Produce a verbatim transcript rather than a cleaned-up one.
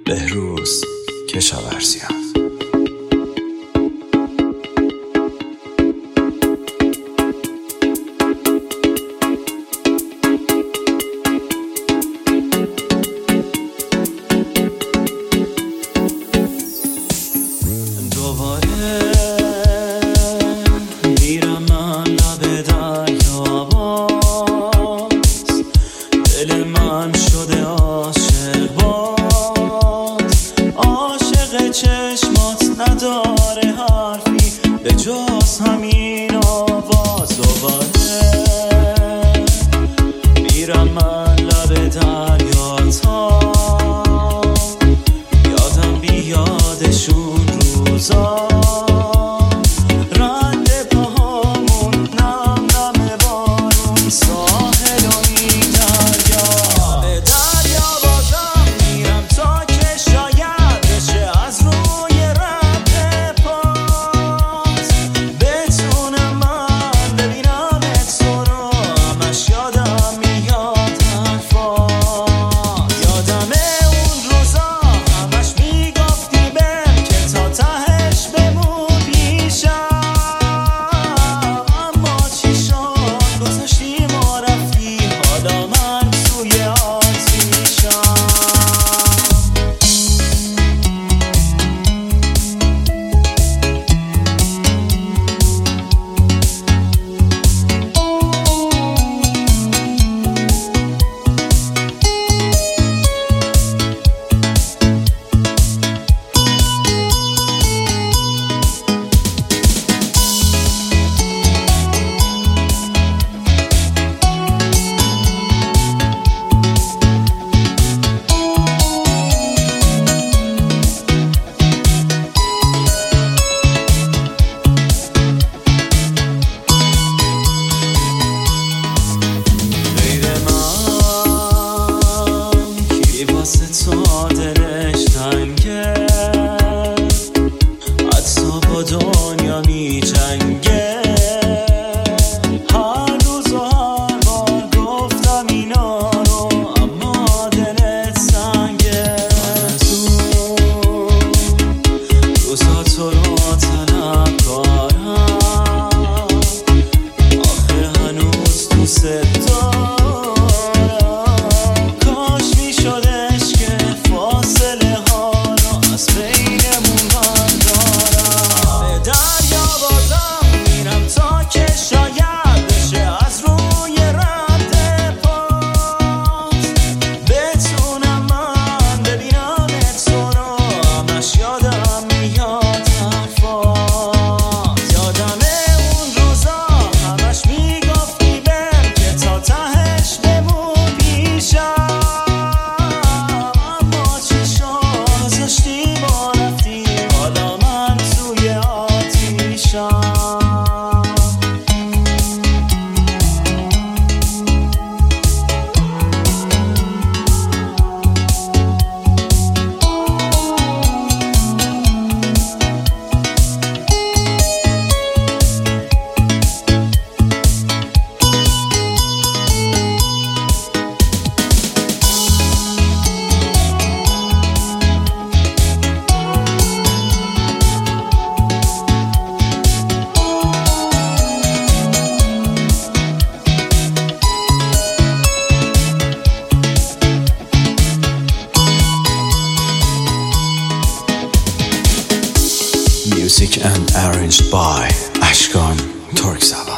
بهروز کشاورزیان. دل من شده عاشق باز، عاشق چشمات نداره حرفی به جز همین آواز. دوباره میرم من لب دریا تا یادم بیادشون روزا، تا دلش تنگه، حتی با دنیا می جنگه. هر روز و هر بار گفتم اینا رو، اما دلت سنگه. اون روزا تو رو طلب کارم، آخه هنوز دوست دارم. Music and arranged by Ashkan Turksala.